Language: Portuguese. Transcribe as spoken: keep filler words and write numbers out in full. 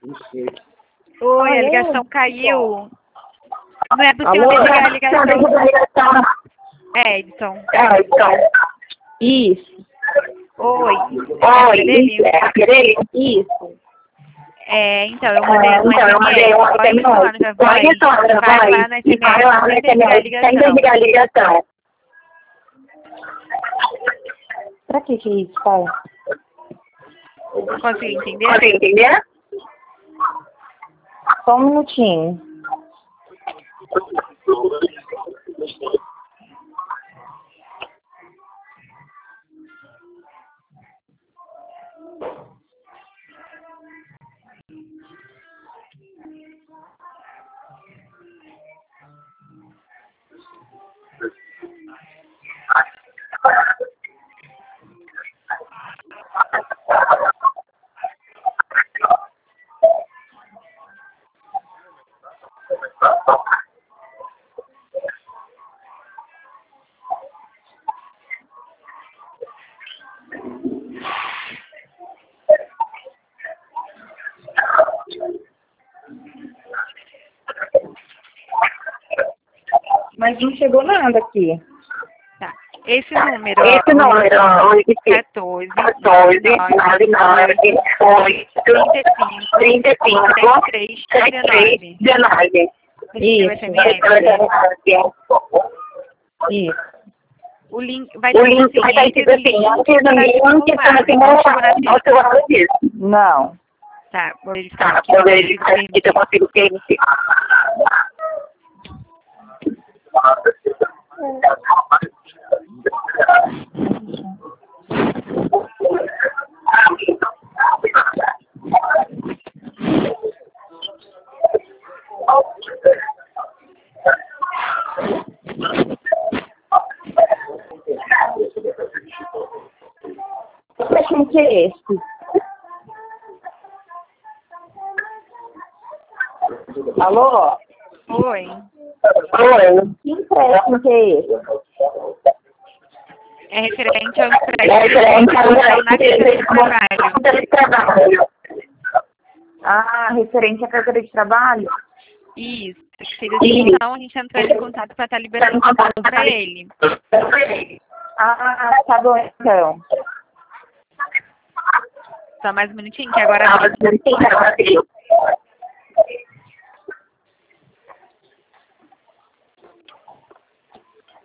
Oi, a ligação caiu. Não é possível desligar a ligação. É, Edson. É, Edson. Isso. Oi. Oi, É dele? é a filha dele? Isso. É, então, eu mandei um Então, eu mandei um S M S. Pode falar na voz. Pode falar na Vai lá voz. no E vai lá no S M S sem desligar a S M S sem ligação. desligar a ligação. Pra que que é isso, pai? Conseguiu entender? Consegue entender? Só um minutinho. Mas não chegou nada aqui. Tá. Esse número, Esse ó, número, quatorze, quatorze, nove nove, oito, trinta e cinco, trinta e cinco, setenta e três, dezenove. dezenove. Isso. Isso. O link vai O estar link vai estar escrito assim, antes do link, para que não chegou ao seu lado disso. Não. Tá, vou verificar Tá, aqui. vou verificar aqui se eu consigo permitir. Quem que é esse? Alô? Oi. Oi. Que empréstimo que é esse? É referente ao É referente ao empréstimo de trabalho. Ah, referente à carteira de trabalho? Isso. Então, a gente entrou em contato para estar liberando o para ele. Ah, tá bom então. Só mais um minutinho, que agora...